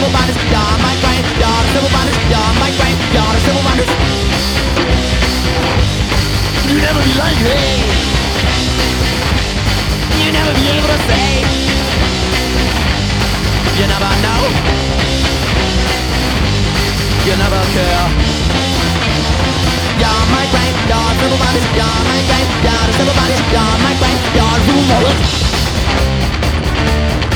civil bondage, you're my graveyard of civil bondage, you're my graveyard of civil bondage. You never be like me. You never be able to say. You never know. You never care. You're my graveyard of civil bondage, you're my graveyard of civil bondage, you're my graveyard of civil bondage.